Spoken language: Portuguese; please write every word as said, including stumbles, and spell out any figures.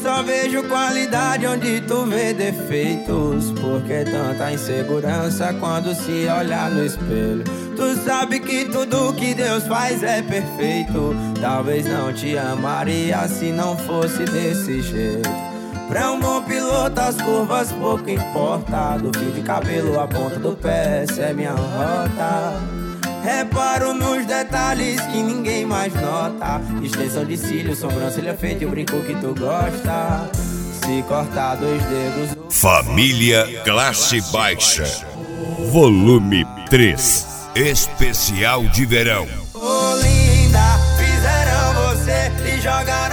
só vejo qualidade onde tu vê defeitos. Por que tanta insegurança quando se olha no espelho? Tu sabe que tudo que Deus faz é perfeito. Talvez não te amaria se não fosse desse jeito. Pra um bom piloto as curvas pouco importa. Do fio de cabelo à ponta do pé, essa é minha rota. Reparo nos detalhes que ninguém mais nota. Extensão de cílios, sobrancelha feita e o brinco que tu gosta. Se cortar dois dedos. Família Classe Baixa, volume três, especial de verão. Ô linda, fizeram você e jogaram